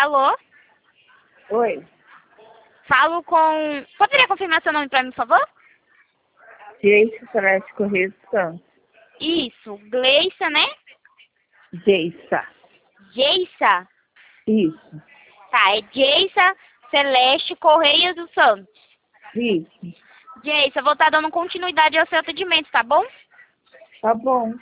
Alô? Oi, Falo com... Poderia confirmar seu nome para mim, por favor? Geice Celeste Correia dos Santos. Isso, Gleissa, né? Geissa. Geissa. Isso, Tá, é Geissa Celeste Correia dos Santos. isso. Geissa, eu vou estar dando continuidade ao seu atendimento, tá bom? Tá bom.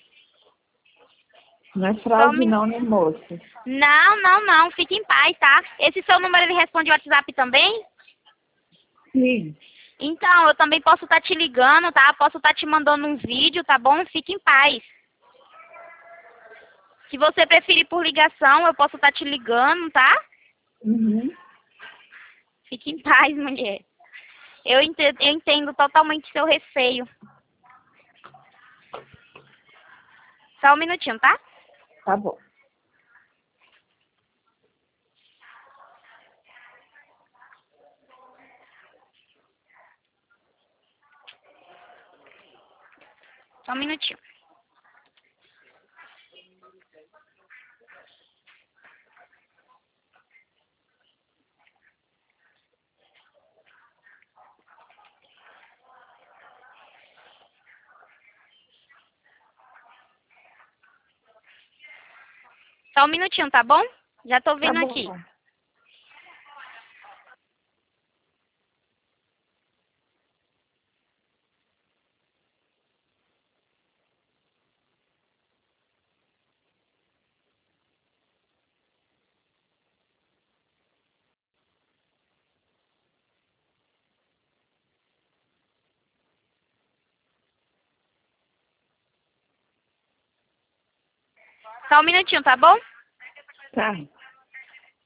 Não é Só fraude me... não, né, moça? Não, fique em paz, tá? Esse seu número, ele responde o WhatsApp também? Sim, Então, eu também posso estar te ligando, tá? Posso estar te mandando um vídeo, tá bom? Fique em paz. Se você preferir por ligação, eu posso estar te ligando, tá? uhum. Fique em paz, mulher. Eu entendo totalmente seu receio. Só um minutinho, tá? Tá bom. Só um minutinho. Só um minutinho, tá bom? Já tô Tá vendo bom. aqui. Só um minutinho, tá bom? Tá.